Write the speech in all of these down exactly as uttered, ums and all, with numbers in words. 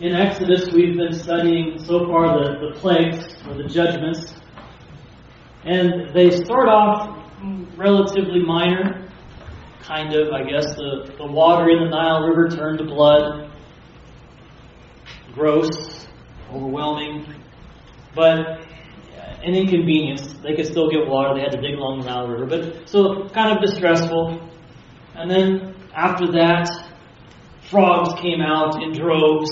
In Exodus, we've been studying so far the, the plagues, or the judgments. And they start off relatively minor. Kind of, I guess. The, the water in the Nile River turned to blood. Gross. Overwhelming. But an inconvenience. They could still get water. They had to dig along the Nile River. But so kind of distressful. And then after that, frogs came out in droves.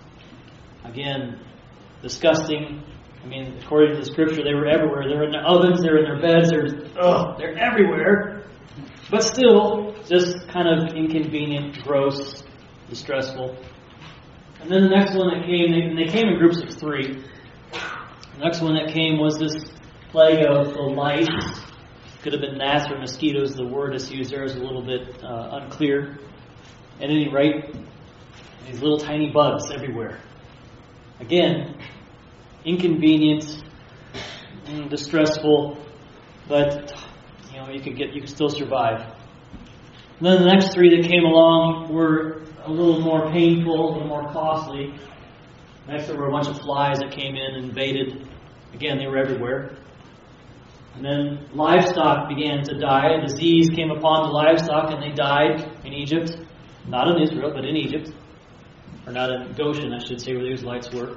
Again, disgusting. I mean, according to the scripture, they were everywhere. They're in their ovens, they're in their beds, they're, ugh, they're everywhere. But still, just kind of inconvenient, gross, distressful. And then the next one that came, they, and they came in groups of three. The next one that came was this plague of the lice. Could have been gnats or mosquitoes. The word that's used there is a little bit uh, unclear. At any rate, these little tiny bugs everywhere. Again, inconvenient, distressful, but you know you could get you could still survive. And then the next three that came along were a little more painful, a little more costly. Next, there were a bunch of flies that came in and invaded. Again, they were everywhere. And then livestock began to die. A disease came upon the livestock, and they died in Egypt. Not in Israel, but in Egypt. Or not in Goshen, I should say, where the Israelites were.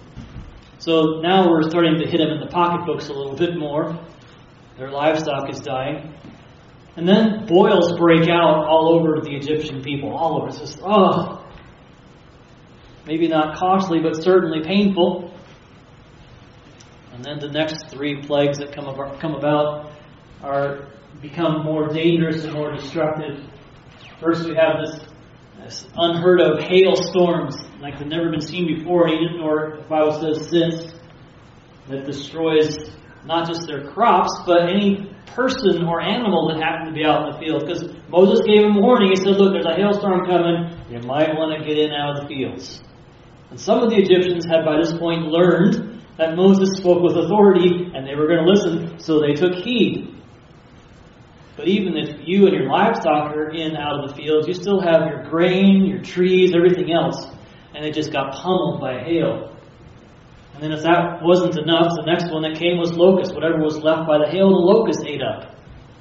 So now we're starting to hit them in the pocketbooks a little bit more. Their livestock is dying. And then boils break out all over the Egyptian people. All over. It's just, oh. Maybe not costly, but certainly painful. And then the next three plagues that come about, come about are become more dangerous and more destructive. First we have this This unheard of hailstorms like they've never been seen before in Egypt, or the Bible says since, that destroys not just their crops, but any person or animal that happened to be out in the field. Because Moses gave them warning. He said, look, there's a hailstorm coming. You might want to get in out of the fields. And some of the Egyptians had by this point learned that Moses spoke with authority and they were going to listen, so they took heed. But even if you and your livestock are in out of the fields, you still have your grain, your trees, everything else. And it just got pummeled by hail. And then if that wasn't enough, the next one that came was locusts. Whatever was left by the hail, the locusts ate up.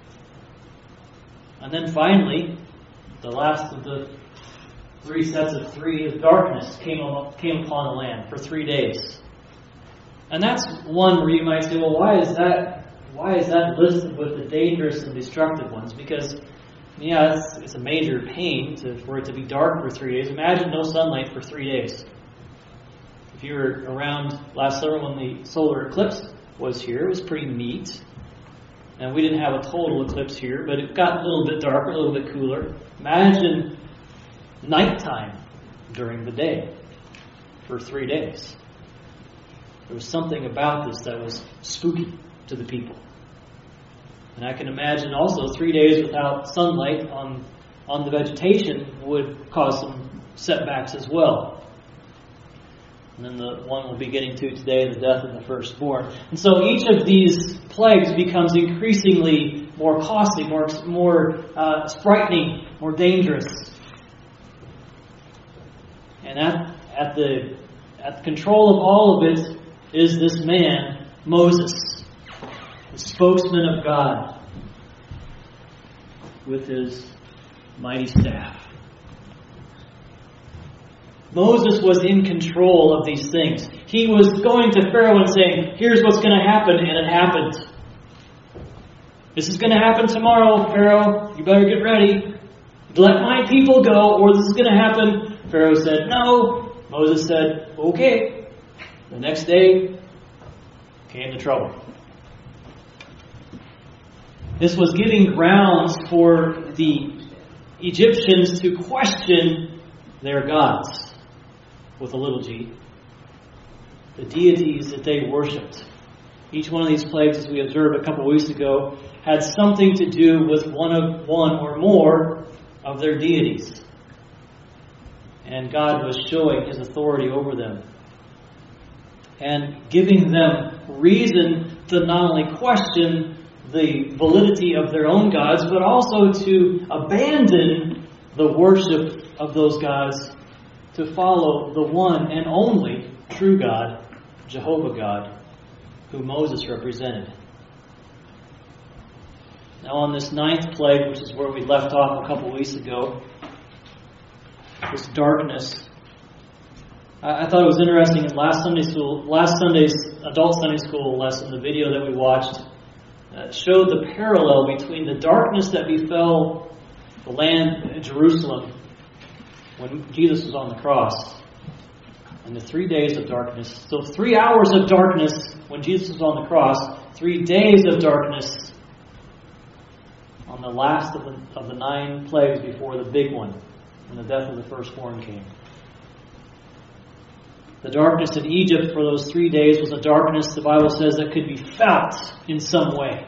And then finally, the last of the three sets of three, of darkness came, came upon the land for three days. And that's one where you might say, well, why is that? Why is that listed with the dangerous and destructive ones? Because, yeah, it's, it's a major pain to, for it to be dark for three days. Imagine no sunlight for three days. If you were around last summer when the solar eclipse was here, it was pretty neat. And we didn't have a total eclipse here, but it got a little bit darker, a little bit cooler. Imagine nighttime during the day for three days. There was something about this that was spooky to the people. And I can imagine also three days without sunlight on on the vegetation would cause some setbacks as well. And then the one we'll be getting to today, the death of the firstborn. And so each of these plagues becomes increasingly more costly, more more uh, frightening, more dangerous. And at at the at the control of all of it is this man, Moses, the spokesman of God, with his mighty staff. Moses was in control of these things. He was going to Pharaoh and saying, here's what's going to happen, and it happened. This is going to happen tomorrow, Pharaoh. You better get ready. Let my people go, or this is going to happen. Pharaoh said, no. Moses said, okay. The next day came the trouble. This was giving grounds for the Egyptians to question their gods, with a little g, the deities that they worshipped. Each one of these plagues, as we observed a couple of weeks ago, had something to do with one of one or more of their deities. And God was showing His authority over them and giving them reason to not only question the validity of their own gods, but also to abandon the worship of those gods to follow the one and only true God, Jehovah God, who Moses represented. Now on this ninth plague, which is where we left off a couple weeks ago, this darkness, I, I thought it was interesting in last Sunday school, last Sunday's adult Sunday school lesson, the video that we watched, uh, showed the parallel between the darkness that befell the land in Jerusalem when Jesus was on the cross, and the three days of darkness. So three hours of darkness when Jesus was on the cross, three days of darkness on the last of the, of the nine plagues before the big one, when the death of the firstborn came. The darkness in Egypt for those three days was a darkness, the Bible says, that could be felt in some way.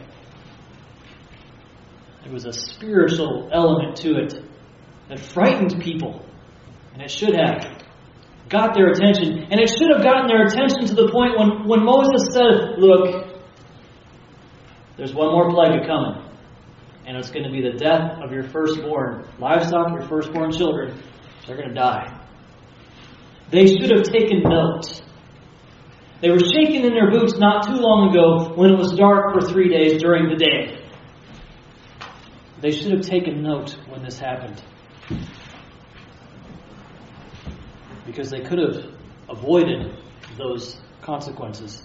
There was a spiritual element to it that frightened people. And it should have got their attention. And it should have gotten their attention to the point when, when Moses said, look, there's one more plague coming. And it's going to be the death of your firstborn livestock, your firstborn children. They're going to die. They should have taken note. They were shaking in their boots not too long ago when it was dark for three days during the day. They should have taken note when this happened. Because they could have avoided those consequences.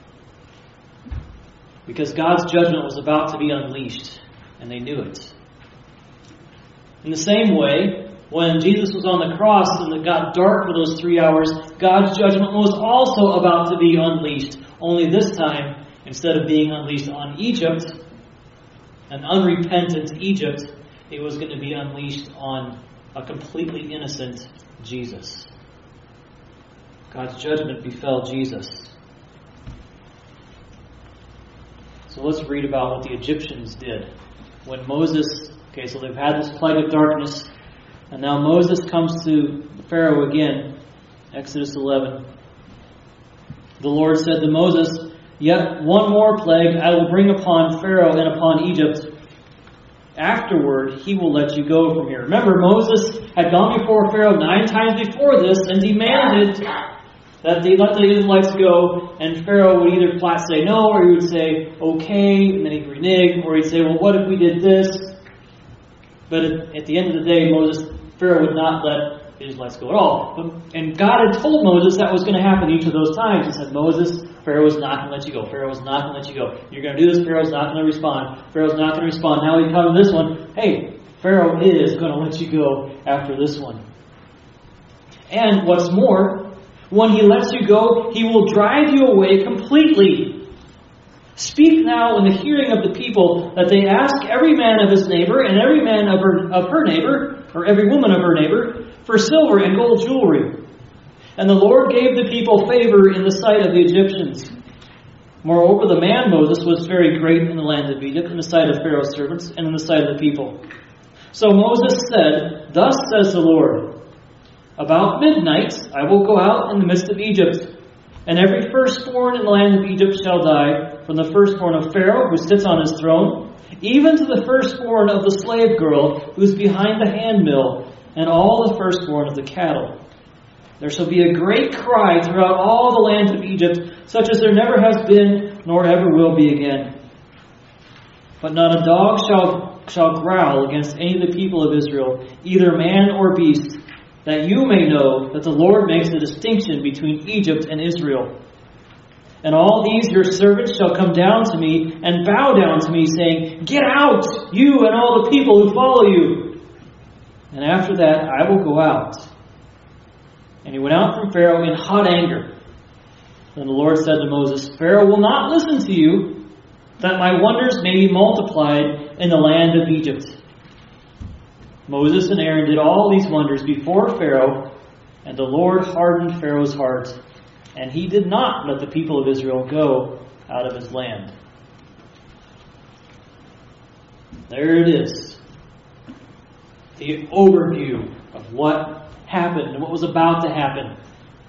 Because God's judgment was about to be unleashed, and they knew it. In the same way, when Jesus was on the cross and it got dark for those three hours, God's judgment was also about to be unleashed. Only this time, instead of being unleashed on Egypt, an unrepentant Egypt, it was going to be unleashed on a completely innocent Jesus. God's judgment befell Jesus. So let's read about what the Egyptians did. When Moses, okay, so they've had this plague of darkness, and now Moses comes to Pharaoh again. Exodus eleven. The Lord said to Moses, yet one more plague I will bring upon Pharaoh and upon Egypt. Afterward, he will let you go from here. Remember, Moses had gone before Pharaoh nine times before this and demanded that they let the Israelites go, and Pharaoh would either flat say no, or he would say okay, and then he'd renege, or he'd say, well, what if we did this? But at, at the end of the day, Moses, Pharaoh would not let the Israelites go at all. But, and God had told Moses that was going to happen each of those times. He said, Moses, Pharaoh is not going to let you go. Pharaoh is not going to let you go. You're going to do this, Pharaoh's not going to respond. Pharaoh's not going to respond. Now we come to this one. Hey, Pharaoh is going to let you go after this one. And what's more, when he lets you go, he will drive you away completely. Speak now in the hearing of the people that they ask every man of his neighbor and every man of her, of her neighbor, or every woman of her neighbor, for silver and gold jewelry. And the Lord gave the people favor in the sight of the Egyptians. Moreover, the man Moses was very great in the land of Egypt, in the sight of Pharaoh's servants, and in the sight of the people. So Moses said, thus says the Lord, about midnight I will go out in the midst of Egypt, and every firstborn in the land of Egypt shall die, from the firstborn of Pharaoh, who sits on his throne, even to the firstborn of the slave girl, who is behind the handmill, and all the firstborn of the cattle. There shall be a great cry throughout all the land of Egypt, such as there never has been, nor ever will be again. But not a dog shall, shall growl against any of the people of Israel, either man or beast, that you may know that the Lord makes a distinction between Egypt and Israel. And all these your servants shall come down to me and bow down to me, saying, get out, you and all the people who follow you. And after that I will go out. And he went out from Pharaoh in hot anger. Then the Lord said to Moses, Pharaoh will not listen to you, that my wonders may be multiplied in the land of Egypt. Moses and Aaron did all these wonders before Pharaoh, and the Lord hardened Pharaoh's heart, and he did not let the people of Israel go out of his land. There it is. The overview of what happened and what was about to happen.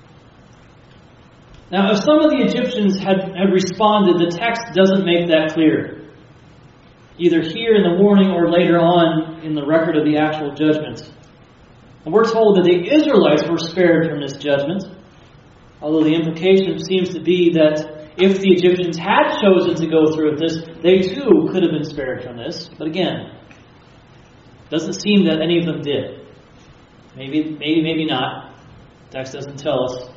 Now, if some of the Egyptians had, had responded, the text doesn't make that clear. Either here in the warning or later on in the record of the actual judgment. And we're told that the Israelites were spared from this judgment, although the implication seems to be that if the Egyptians had chosen to go through with this, they too could have been spared from this. But again, it doesn't seem that any of them did. Maybe, maybe, maybe not. The text doesn't tell us.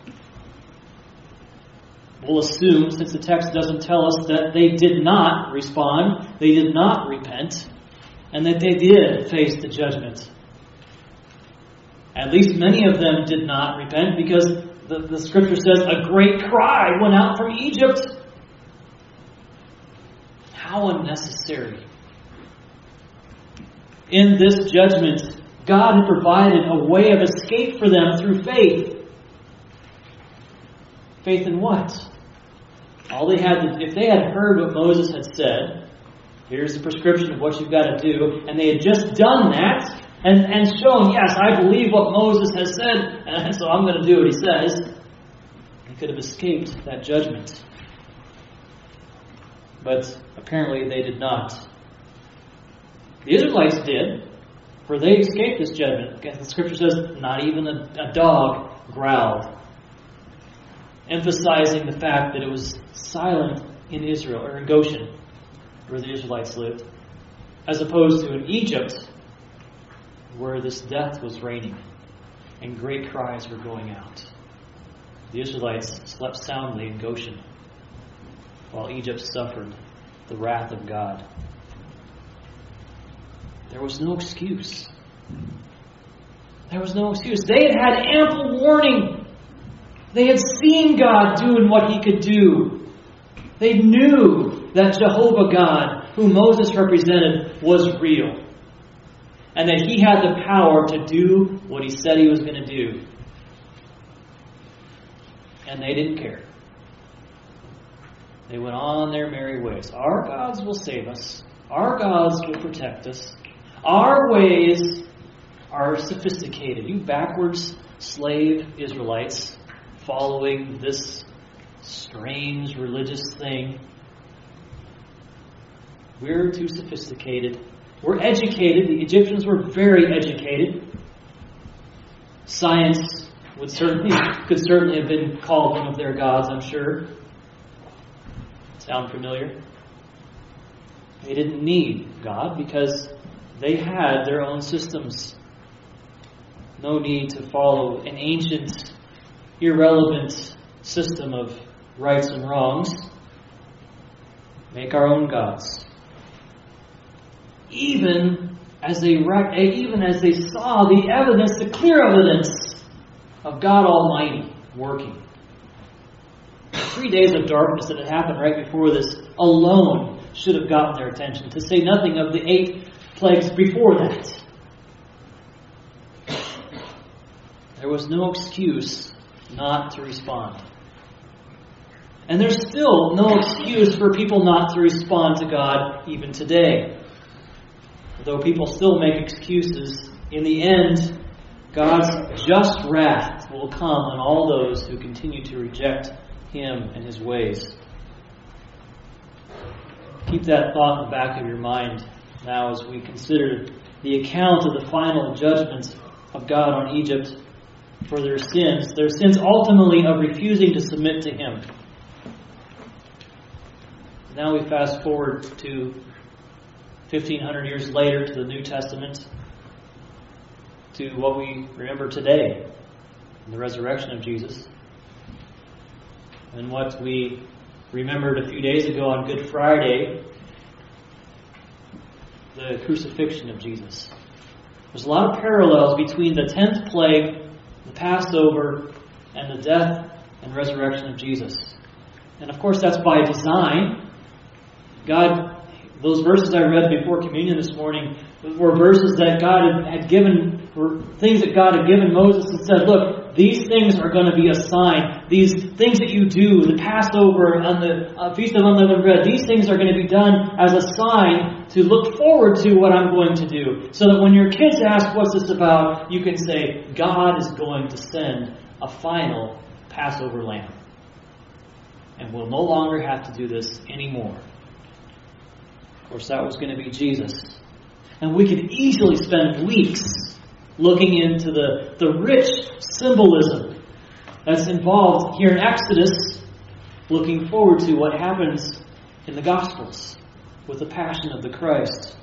We'll assume, since the text doesn't tell us, that they did not respond, they did not repent, and that they did face the judgment. At least many of them did not repent, because the, the scripture says a great cry went out from Egypt. How unnecessary. In this judgment, God had provided a way of escape for them through faith. Faith in what? All they had to, if they had heard what Moses had said, here's the prescription of what you've got to do, and they had just done that, and, and shown, yes, I believe what Moses has said, and so I'm going to do what he says, they could have escaped that judgment. But apparently they did not. The Israelites did, for they escaped this judgment. The scripture says, not even a, a dog growled, emphasizing the fact that it was silent in Israel, or in Goshen, where the Israelites lived, as opposed to in Egypt, where this death was reigning and great cries were going out. The Israelites slept soundly in Goshen, while Egypt suffered the wrath of God. There was no excuse. There was no excuse. They had had ample warning. They had seen God doing what He could do. They knew that Jehovah God, whom Moses represented, was real. And that He had the power to do what He said He was going to do. And they didn't care. They went on their merry ways. Our gods will save us. Our gods will protect us. Our ways are sophisticated. You backwards slave Israelites following this strange religious thing. We're too sophisticated. We're educated. The Egyptians were very educated. Science would certainly could certainly have been called one of their gods, I'm sure. Sound familiar? They didn't need God because they had their own systems. No need to follow an ancient, irrelevant system of rights and wrongs. Make our own gods. Even as they even as they saw the evidence, the clear evidence of God Almighty working. The three days of darkness that had happened right before this alone should have gotten their attention, to say nothing of the eight plagues before that. There was no excuse not to respond. And there's still no excuse for people not to respond to God even today. Though people still make excuses, in the end, God's just wrath will come on all those who continue to reject Him and His ways. Keep that thought in the back of your mind now as we consider the account of the final judgment of God on Egypt for their sins. Their sins ultimately of refusing to submit to Him. Now we fast forward to fifteen hundred years later to the New Testament, to what we remember today, the resurrection of Jesus, and what we remembered a few days ago on Good Friday, the crucifixion of Jesus. There's a lot of parallels between the tenth plague, the Passover, and the death and resurrection of Jesus. And of course that's by design. God, those verses I read before communion this morning were verses that God had given, were things that God had given Moses and said, look, these things are going to be a sign. These things that you do, the Passover and the uh, Feast of Unleavened Bread, these things are going to be done as a sign to look forward to what I'm going to do. So that when your kids ask, what's this about? You can say, God is going to send a final Passover lamb. And we'll no longer have to do this anymore. Of course, that was going to be Jesus. And we could easily spend weeks looking into the, the rich symbolism that's involved here in Exodus, looking forward to what happens in the Gospels with the passion of the Christ.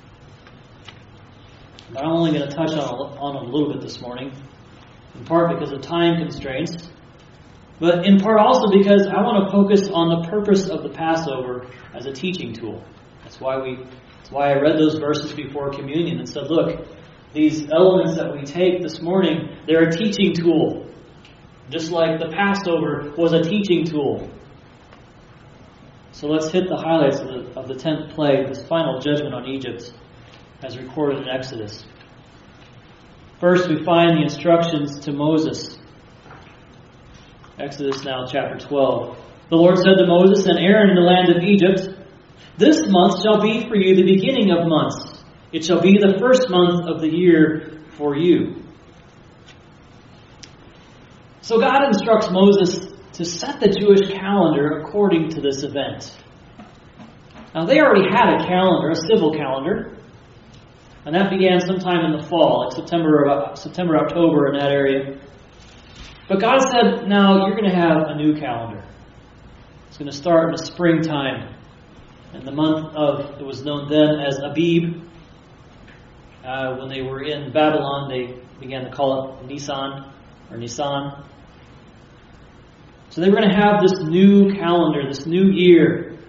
But I'm only going to touch on, on it a little bit this morning, in part because of time constraints, but in part also because I want to focus on the purpose of the Passover as a teaching tool. That's why we. That's why I read those verses before communion and said, look, these elements that we take this morning, they're a teaching tool. Just like the Passover was a teaching tool. So let's hit the highlights of the, of the tenth plague, this final judgment on Egypt, as recorded in Exodus. First, we find the instructions to Moses. Exodus now, chapter twelve. The Lord said to Moses and Aaron in the land of Egypt, "This month shall be for you the beginning of months. It shall be the first month of the year for you." So God instructs Moses to set the Jewish calendar according to this event. Now they already had a calendar, a civil calendar, and that began sometime in the fall, like September, September, October in that area. But God said, now you're going to have a new calendar. It's going to start in the springtime. In the month of, it was known then as Abib. Uh, when they were in Babylon, they began to call it Nisan or Nisan. So they were going to have this new calendar, this new year.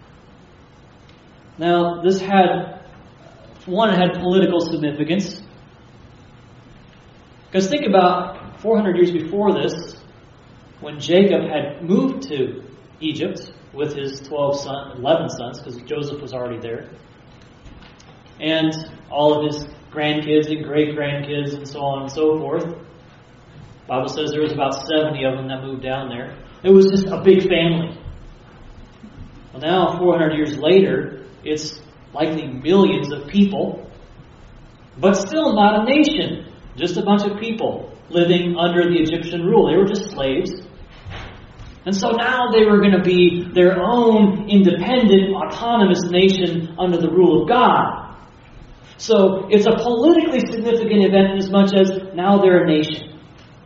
Now, this had, one, it had political significance. Because think about four hundred years before this, when Jacob had moved to Egypt with his twelve sons, eleven sons, because Joseph was already there, and all of his grandkids and great-grandkids and so on and so forth. The Bible says there was about seventy of them that moved down there. It was just a big family. Well, now, four hundred years later, it's likely millions of people, but still not a nation. Just a bunch of people living under the Egyptian rule. They were just slaves. And so now they were going to be their own independent, autonomous nation under the rule of God. So it's a politically significant event as much as now they're a nation.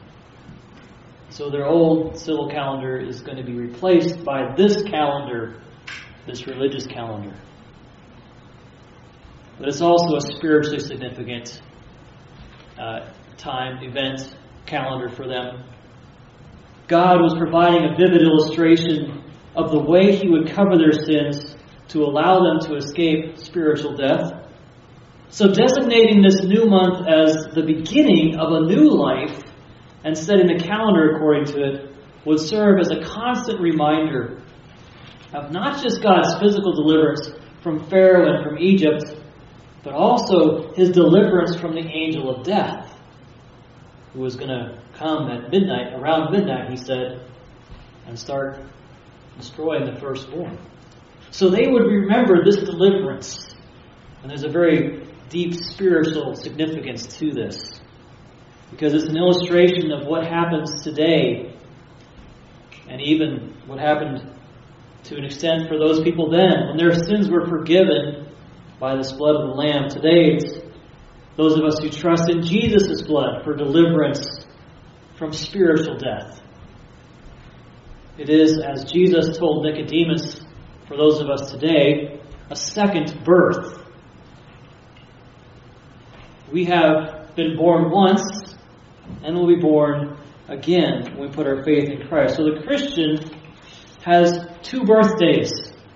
So their old civil calendar is going to be replaced by this calendar, this religious calendar. But it's also a spiritually significant uh, time, event, calendar for them. God was providing a vivid illustration of the way He would cover their sins to allow them to escape spiritual death. So designating this new month as the beginning of a new life and setting the calendar according to it would serve as a constant reminder of not just God's physical deliverance from Pharaoh and from Egypt, but also His deliverance from the angel of death, who was going to come at midnight, around midnight, He said, and start destroying the firstborn. So they would remember this deliverance. And there's a very deep spiritual significance to this, because it's an illustration of what happens today, and even what happened to an extent for those people then, when their sins were forgiven by this blood of the Lamb. Today, it's those of us who trust in Jesus' blood for deliverance from spiritual death. It is, as Jesus told Nicodemus, for those of us today, a second birth. We have been born once, and will be born again when we put our faith in Christ. So the Christian has two birthdays.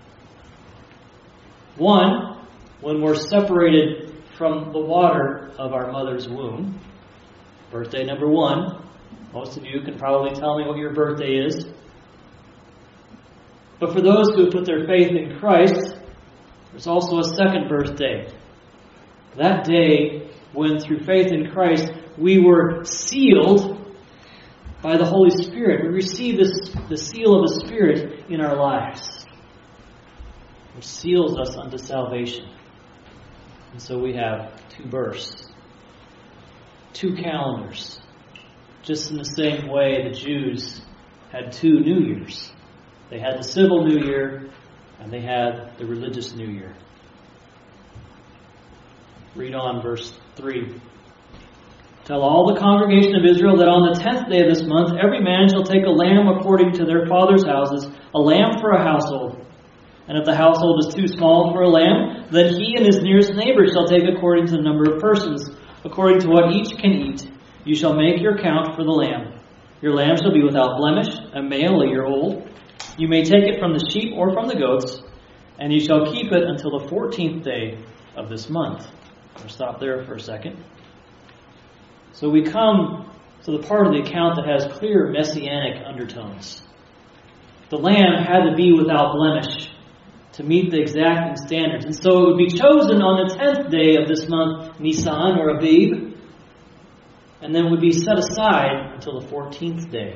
One, when we're separated from the water of our mother's womb. Birthday number one. Most of you can probably tell me what your birthday is. But for those who put their faith in Christ, there's also a second birthday. That day when through faith in Christ we were sealed by the Holy Spirit. We receive this, the seal of the Spirit in our lives, which seals us unto salvation. And so we have two births, two calendars. Just in the same way the Jews had two New Years. They had the civil New Year and they had the religious New Year. Read on verse three. Tell all the congregation of Israel that on the tenth day of this month every man shall take a lamb according to their father's houses, a lamb for a household. And if the household is too small for a lamb, then he and his nearest neighbor shall take according to the number of persons, according to what each can eat. You shall make your count for the lamb. Your lamb shall be without blemish, a male a year old. You may take it from the sheep or from the goats, and you shall keep it until the fourteenth day of this month. We'll stop there for a second. So we come to the part of the account that has clear messianic undertones. The lamb had to be without blemish to meet the exacting standards. And so it would be chosen on the tenth day of this month, Nisan or Abib, and then would be set aside until the fourteenth day.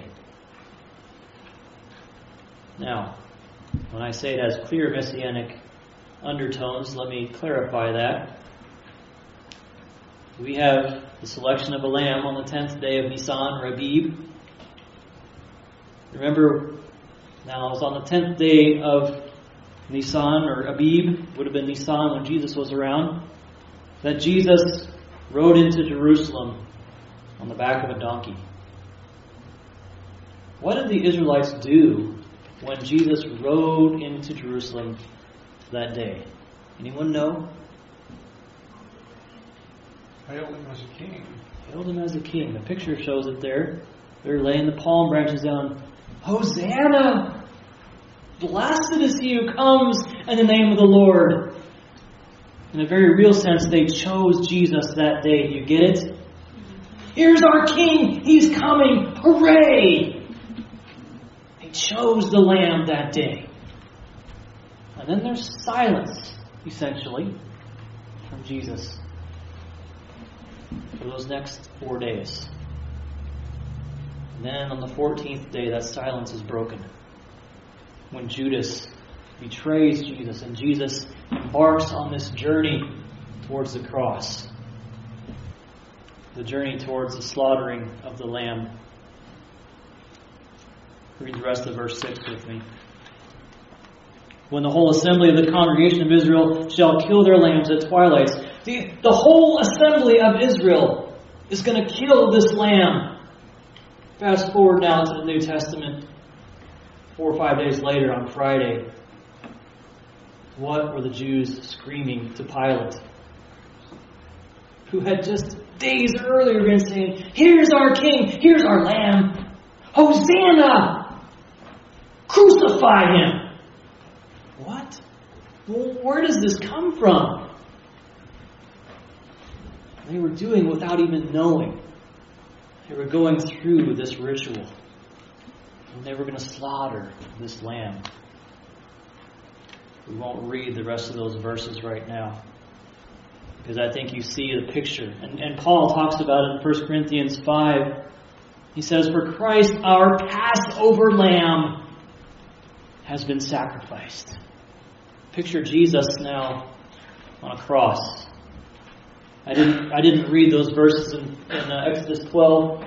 Now, when I say it has clear messianic undertones, let me clarify that. We have the selection of a lamb on the tenth day of Nisan or Abib. Remember, now it was on the tenth day of Nisan or Abib, would have been Nisan when Jesus was around, that Jesus rode into Jerusalem on the back of a donkey. What did the Israelites do when Jesus rode into Jerusalem that day? Anyone know? Hailed him as a king. Hailed him as a king. The picture shows it there. They're laying the palm branches down. Hosanna! Blessed is he who comes in the name of the Lord. In a very real sense, they chose Jesus that day. You get it? Here's our king! He's coming! Hooray! They chose the lamb that day. And then there's silence, essentially, from Jesus for those next four days. And then on the fourteenth day, that silence is broken. When Judas betrays Jesus and Jesus embarks on this journey towards the cross. The journey towards the slaughtering of the lamb. Read the rest of verse six with me. When the whole assembly of the congregation of Israel shall kill their lambs at twilight. The, the whole assembly of Israel is going to kill this lamb. Fast forward now to the New Testament. Four or five days later on Friday. What were the Jews screaming to Pilate? Who had just days earlier been saying, here's our king, here's our lamb. Hosanna! Crucify him! What? Well, where does this come from? They were doing without even knowing. They were going through this ritual. And they were going to slaughter this lamb. We won't read the rest of those verses right now, because I think you see the picture. And, and Paul talks about it in First Corinthians five. He says, for Christ, our Passover lamb, has been sacrificed. Picture Jesus now on a cross. I didn't I didn't read those verses in, in uh, Exodus twelve.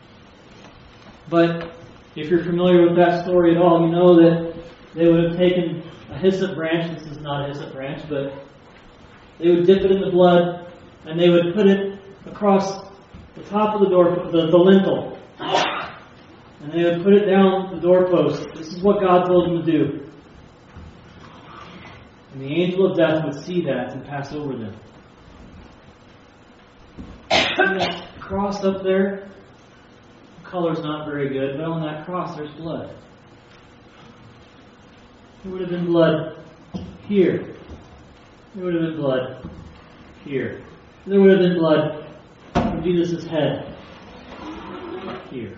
But if you're familiar with that story at all, you know that they would have taken a hyssop branch. This is not a hyssop branch, but they would dip it in the blood, and they would put it across the top of the door, the, the lintel. And they would put it down the doorpost. This is what God told them to do. And the angel of death would see that and pass over them. And that cross up there, the color's not very good, but on that cross there's blood. There would have been blood here. There would have been blood here. There would have been blood from Jesus' head here.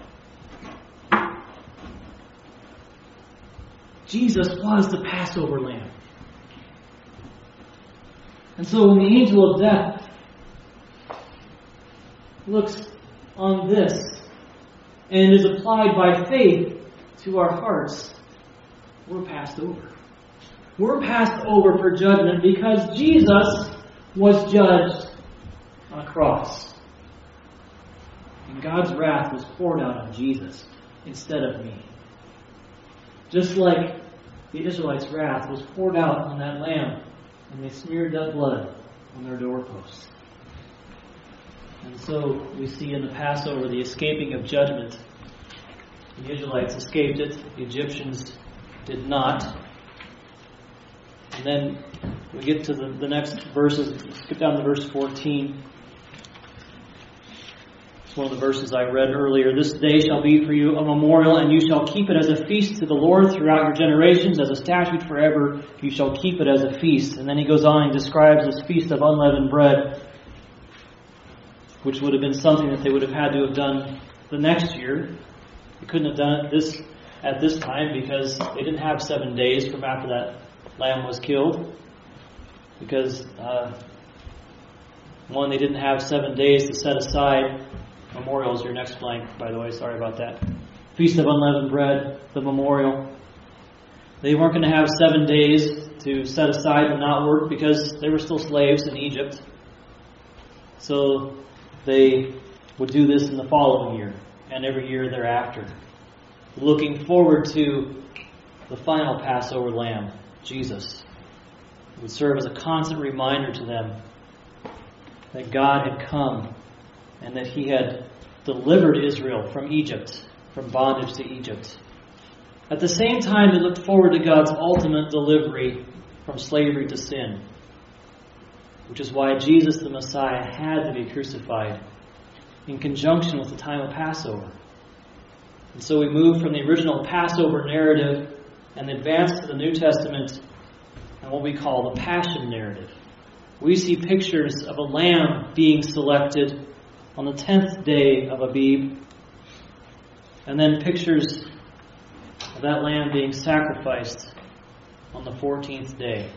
Jesus was the Passover lamb. And so when the angel of death looks on this and is applied by faith to our hearts, we're passed over. We're passed over for judgment because Jesus was judged on a cross. And God's wrath was poured out on Jesus instead of me. Just like the Israelites' wrath was poured out on that lamb, and they smeared that blood on their doorposts. And so we see in the Passover the escaping of judgment. The Israelites escaped it, the Egyptians did not. And then we get to the, the next verses, skip down to verse fourteen. It's one of the verses I read earlier. This day shall be for you a memorial, and you shall keep it as a feast to the Lord throughout your generations, as a statute forever. You shall keep it as a feast. And then he goes on and describes this feast of unleavened bread, which would have been something that they would have had to have done the next year. They couldn't have done it this at this time because they didn't have seven days from after that lamb was killed. Because, uh, one, they didn't have seven days to set aside. Memorial is your next blank, by the way. Sorry about that. Feast of Unleavened Bread, the memorial. They weren't going to have seven days to set aside and not work because they were still slaves in Egypt. So they would do this in the following year and every year thereafter, looking forward to the final Passover lamb, Jesus. It would serve as a constant reminder to them that God had come and that He had delivered Israel from Egypt, from bondage to Egypt. At the same time, they looked forward to God's ultimate delivery from slavery to sin, which is why Jesus the Messiah had to be crucified in conjunction with the time of Passover. And so we move from the original Passover narrative and advance to the New Testament and what we call the Passion narrative. We see pictures of a lamb being selected on the tenth day of Abib, and then pictures of that lamb being sacrificed on the fourteenth day.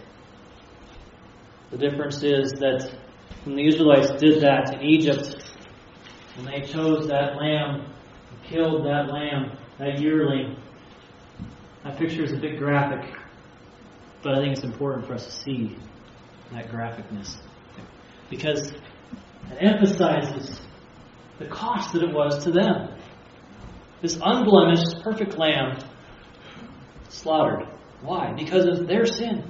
The difference is that when the Israelites did that in Egypt, when they chose that lamb, killed that lamb, that yearling, that picture is a bit graphic, but I think it's important for us to see that graphicness, because it emphasizes the cost that it was to them. This unblemished, perfect lamb slaughtered. Why? Because of their sin.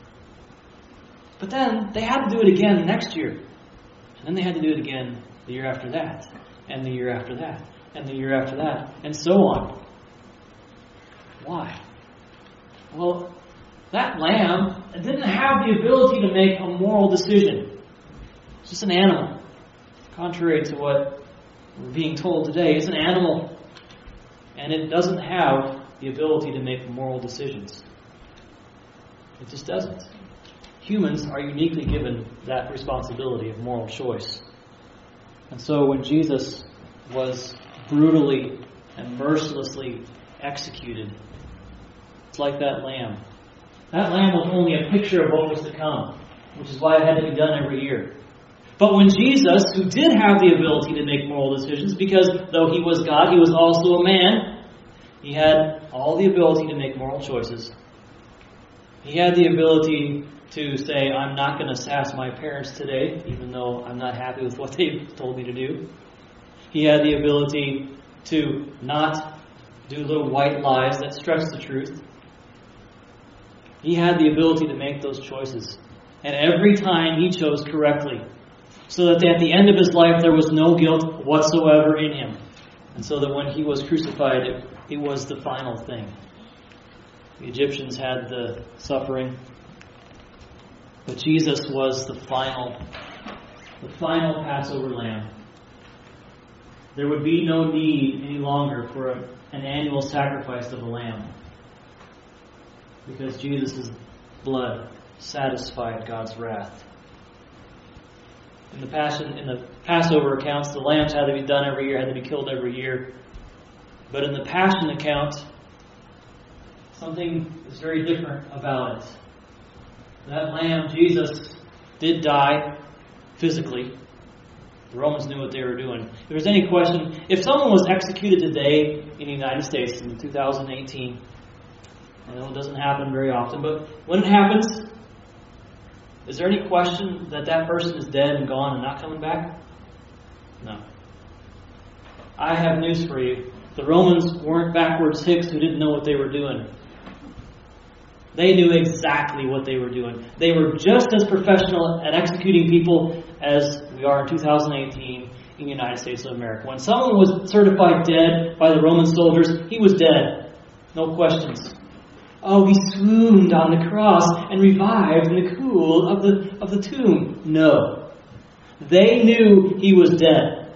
But then they had to do it again next year. And then they had to do it again the year after that, and the year after that, and the year after that, and so on. Why? Well, that lamb didn't have the ability to make a moral decision. It's just an animal. Contrary to what we're being told today, it's an animal. And it doesn't have the ability to make moral decisions. It just doesn't. Humans are uniquely given that responsibility of moral choice. And so when Jesus was brutally and mercilessly executed, it's like that lamb. That lamb was only a picture of what was to come, which is why it had to be done every year. But when Jesus, who did have the ability to make moral decisions, because though He was God, He was also a man, He had all the ability to make moral choices. He had the ability to say, I'm not going to sass my parents today, even though I'm not happy with what they've told me to do. He had the ability to not do little white lies that stretch the truth. He had the ability to make those choices. And every time He chose correctly. So that at the end of His life there was no guilt whatsoever in Him. And so that when He was crucified, it, it was the final thing. The Egyptians had the suffering. But Jesus was the final, the final Passover lamb. There would be no need any longer for a, an annual sacrifice of a lamb. Because Jesus' blood satisfied God's wrath. In the Passion, in the Passover accounts, the lambs had to be done every year, had to be killed every year. But in the Passion account, something is very different about it. That lamb, Jesus, did die physically. The Romans knew what they were doing. If there's any question, if someone was executed today in the United States in two thousand eighteen, I know it doesn't happen very often, but when it happens, is there any question that that person is dead and gone and not coming back? No. I have news for you. The Romans weren't backwards hicks who didn't know what they were doing. They knew exactly what they were doing. They were just as professional at executing people as we are in two thousand eighteen, in the United States of America. When someone was certified dead by the Roman soldiers, he was dead. No questions. Oh, he swooned on the cross and revived in the cool of the, of the tomb. No. They knew he was dead.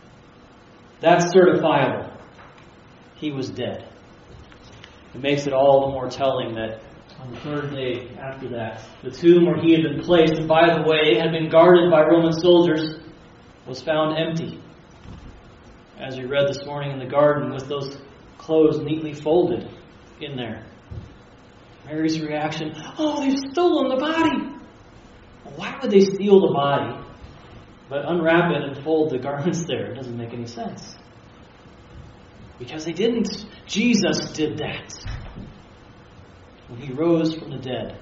That's certifiable. He was dead. It makes it all the more telling that on the third day after that, the tomb where he had been placed, and by the way, had been guarded by Roman soldiers, was found empty. As we read this morning in the garden, with those clothes neatly folded in there. Mary's reaction, oh, they've stolen the body. Well, why would they steal the body, but unwrap it and fold the garments there? It doesn't make any sense. Because they didn't. Jesus did that. When he rose from the dead.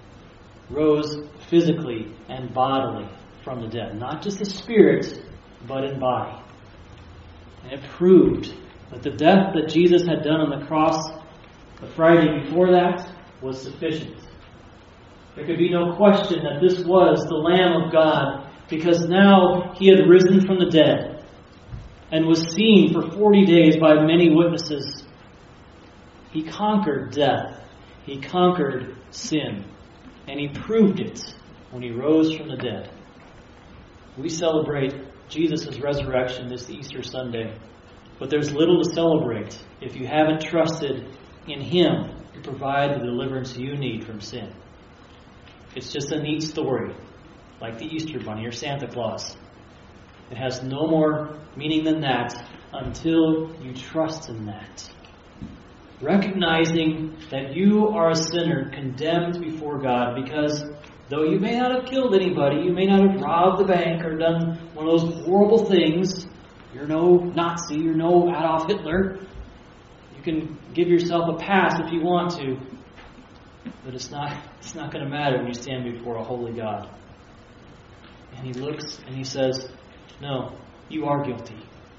Rose physically and bodily from the dead. Not just in spirit, but in body. And it proved that the death that Jesus had done on the cross the Friday before that was sufficient. There could be no question that this was the Lamb of God, because now he had risen from the dead and was seen for forty days by many witnesses. He conquered death. He conquered sin. And he proved it when he rose from the dead. We celebrate Jesus' resurrection this Easter Sunday. But there's little to celebrate if you haven't trusted in him to provide the deliverance you need from sin. It's just a neat story, like the Easter Bunny or Santa Claus. It has no more meaning than that until you trust in that. Recognizing that you are a sinner condemned before God, because though you may not have killed anybody, you may not have robbed the bank or done one of those horrible things, you're no Nazi, you're no Adolf Hitler. You can give yourself a pass if you want to, but it's not, it's not going to matter when you stand before a holy God. And he looks and he says, no, you are guilty.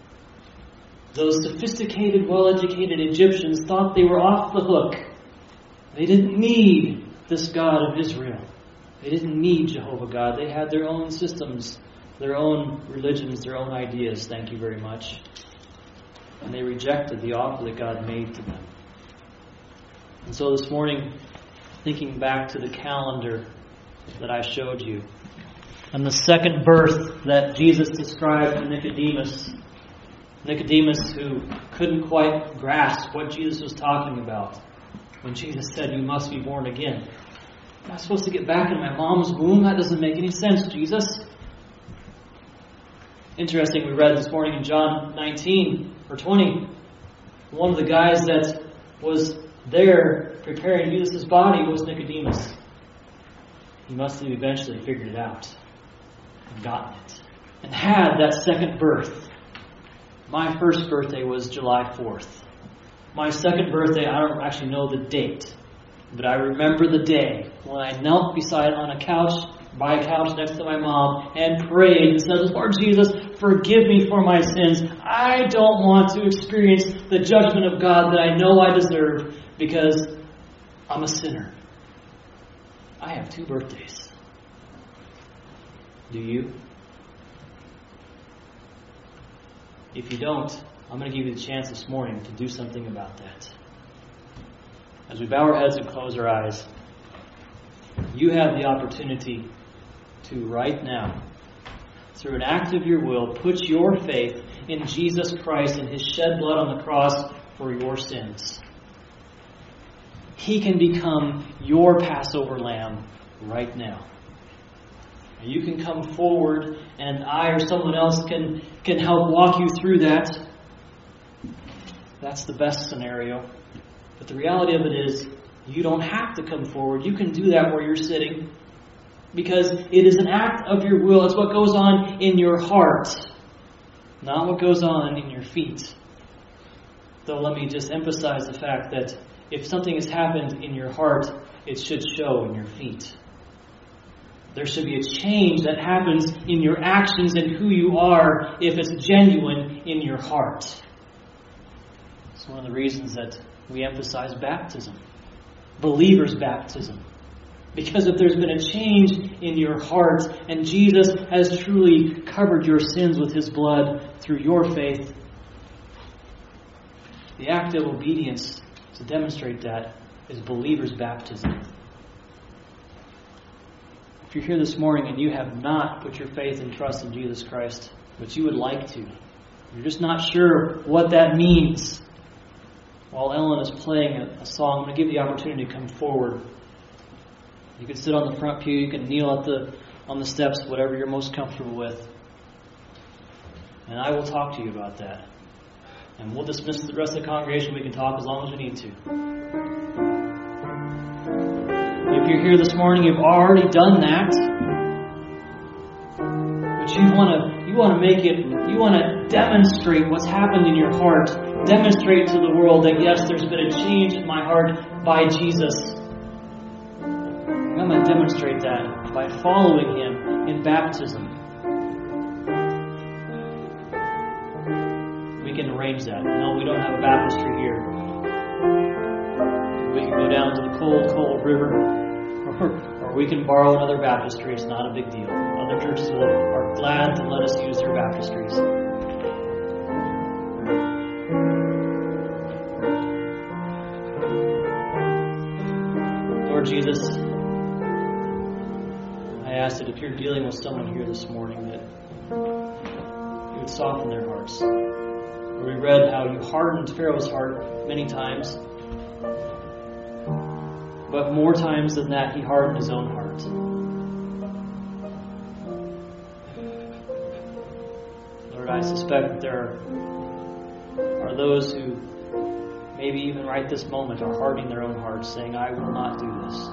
Those sophisticated, well-educated Egyptians thought they were off the hook. They didn't need this God of Israel. They didn't need Jehovah God. They had their own systems, their own religions, their own ideas, thank you very much. And they rejected the offer that God made to them. And so this morning, thinking back to the calendar that I showed you, and the second birth that Jesus described to Nicodemus, Nicodemus who couldn't quite grasp what Jesus was talking about when Jesus said, you must be born again. Am I supposed to get back in my mom's womb? That doesn't make any sense, Jesus. Interesting, we read this morning in John nineteen or twenty, one of the guys that was there preparing Jesus' body was Nicodemus. He must have eventually figured it out and gotten it and had that second birth. My first birthday was July fourth. My second birthday, I don't actually know the date, but I remember the day when I knelt beside on a couch, by a couch next to my mom, and prayed and said, Lord Jesus, forgive me for my sins. I don't want to experience the judgment of God that I know I deserve because I'm a sinner. I have two birthdays. Do you? If you don't, I'm going to give you the chance this morning to do something about that. As we bow our heads and close our eyes, you have the opportunity to right now, through an act of your will, put your faith in Jesus Christ and his shed blood on the cross for your sins. He can become your Passover lamb right now. You can come forward and I or someone else can, can help walk you through that. That's the best scenario. But the reality of it is, you don't have to come forward. You can do that where you're sitting. Because it is an act of your will. It's what goes on in your heart, not what goes on in your feet. Though let me just emphasize the fact that if something has happened in your heart, it should show in your feet. There should be a change that happens in your actions and who you are if it's genuine in your heart. It's one of the reasons that we emphasize baptism, believers' baptism. Because if there's been a change in your heart and Jesus has truly covered your sins with His blood through your faith, the act of obedience to demonstrate that is believer's baptism. If you're here this morning and you have not put your faith and trust in Jesus Christ, but you would like to, you're just not sure what that means, while Ellen is playing a, a song, I'm going to give you the opportunity to come forward. You can sit on the front pew, you can kneel at the on the steps, whatever you're most comfortable with. And I will talk to you about that. And we'll dismiss the rest of the congregation. We can talk as long as we need to. If you're here this morning, you've already done that, but you want to you want to make it, you want to demonstrate what's happened in your heart, demonstrate to the world that yes, there's been a change in my heart by Jesus. I'm going to demonstrate that by following Him in baptism. We can arrange that. No, we don't have a baptistry here. We can go down to the cold, cold river, or, or we can borrow another baptistry. It's not a big deal. Other churches will, are glad to let us use their baptistries. Lord Jesus, I ask that if you're dealing with someone here this morning, that you would soften their hearts. We read how you hardened Pharaoh's heart many times, but more times than that, he hardened his own heart. Lord, I suspect that there are, are those who maybe even right this moment are hardening their own hearts, saying, I will not do this.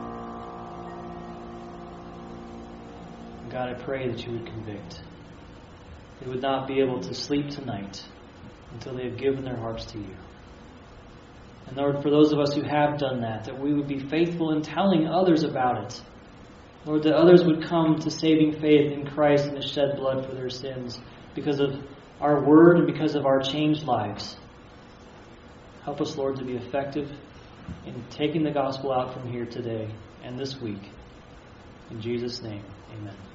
God, I pray that you would convict. They would not be able to sleep tonight until they have given their hearts to you. And Lord, for those of us who have done that, that we would be faithful in telling others about it. Lord, that others would come to saving faith in Christ and His shed blood for their sins because of our word and because of our changed lives. Help us, Lord, to be effective in taking the gospel out from here today and this week. In Jesus' name, amen.